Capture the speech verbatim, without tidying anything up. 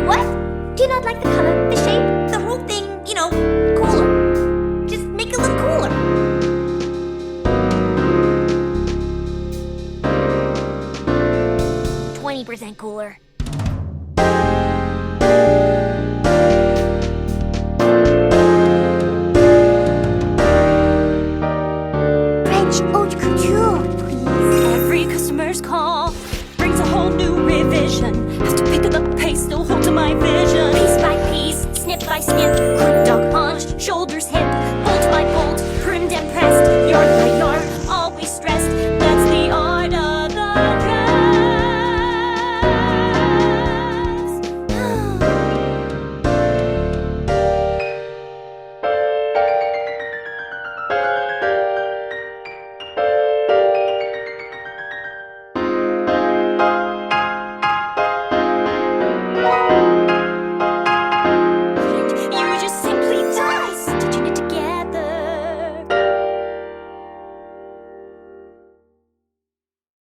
What? Do you not like the color, the shape, the whole thing, you know, cooler? Just make it look cooler. twenty percent cooler. French haute couture, please. Every customer's call brings a whole new revision. Have to pick up the pace, still hold to my vision. Piece by piece, snip by snip, crook dog hunch, shoulders, hips.